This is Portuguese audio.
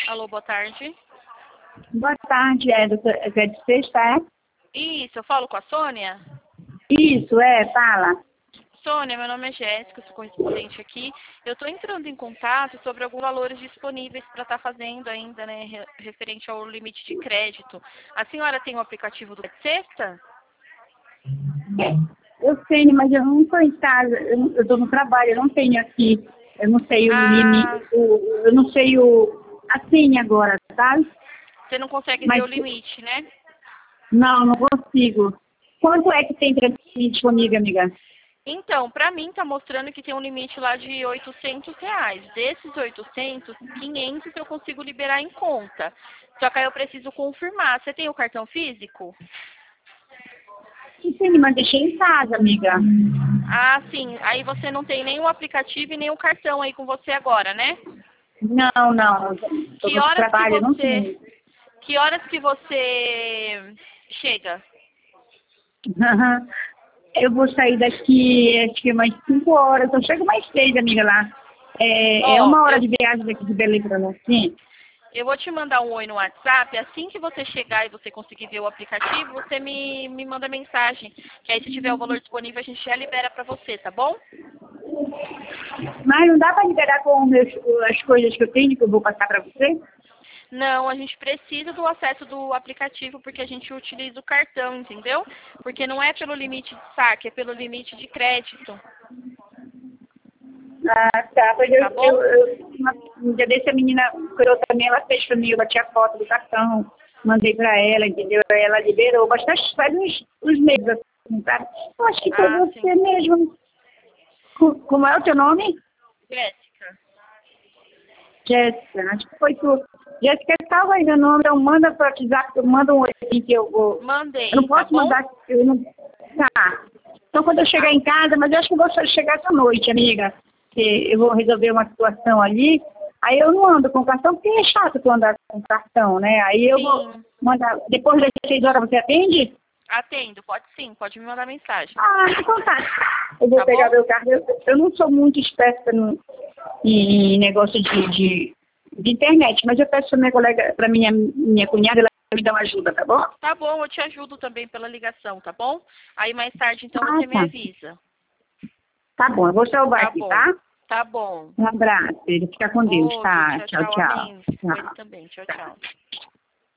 Alô, boa tarde. Boa tarde, é de sexta, é? Isso, eu falo com a Sônia? Isso, fala. Sônia, meu nome é Jéssica, sou correspondente aqui. Eu estou entrando em contato sobre alguns valores disponíveis para estar fazendo ainda, né, referente ao limite de crédito. A senhora tem o aplicativo do Sexta? Eu tenho, mas eu não estou em casa, eu estou no trabalho, eu não tenho aqui, eu não sei o limite, eu não sei a senha agora, sabe? Você não consegue ver Mas o limite, né? não consigo. Quanto é que tem para mim disponível, amiga? Então, para mim está mostrando que tem um limite lá de R$ 800. Desses 800, 500 eu consigo liberar em conta. Só que aí eu preciso confirmar. Você tem o cartão físico? Sim, mas deixei em casa, amiga. Ah, sim. Aí você não tem nem o aplicativo e nem o cartão aí com você agora, né? Não, estou Que no horas que trabalho, eu não você, tenho. que horas que você chega? Eu vou sair daqui, acho que mais 5 horas. Eu chego mais 6, amiga, lá. É Ó, 1 hora de viagem daqui de Belém para lá, sim. eu vou te mandar um oi no WhatsApp. Assim que você chegar e você conseguir ver o aplicativo, você me manda mensagem. Que aí se tiver o valor disponível, a gente já libera pra você, tá bom? Mas não dá para liberar com as coisas que eu tenho, que eu vou passar para você? Não, a gente precisa do acesso do aplicativo porque a gente utiliza o cartão, entendeu? Porque não é pelo limite de saque, é pelo limite de crédito, Ah, tá. Pois tá bom? um dia desse a menina criou também, ela fez para mim, eu bati a foto do cartão, mandei para ela, entendeu? Aí ela liberou bastante, faz uns meses assim, sabe? Eu acho que foi Ah, sim. você mesmo. Como é o teu nome? Jéssica. Jéssica, acho que foi tu. Jéssica, estava aí meu nome, então manda para o WhatsApp, eu mando um oi que eu vou. Eu não Mandei, tá posso bom? mandar, eu não. Tá. Então quando eu chegar em casa, mas eu acho que eu vou só chegar essa noite, amiga. Que eu vou resolver uma situação ali. Aí eu não ando com cartão, porque é chato tu andar com cartão, né? Aí eu vou Sim, mandar. Depois das 6 horas você atende? atendo, pode sim, pode me mandar mensagem, Ah, então tá. Eu vou tá pegar bom? meu carro. Eu não sou muito esperta em negócio de internet, mas eu peço para minha colega, para minha cunhada, ela me dá uma ajuda, tá bom? Tá bom, eu te ajudo também pela ligação, tá bom? Aí mais tarde, então, Ah, você me tá. avisa. Tá bom, eu vou salvar Tá aqui, bom. tá? Tá bom. Um abraço, ele fica com Deus, Outro, tá? tchau, Tchau, tchau, tchau. amém. Com ele Tchau. também. Tchau, tchau.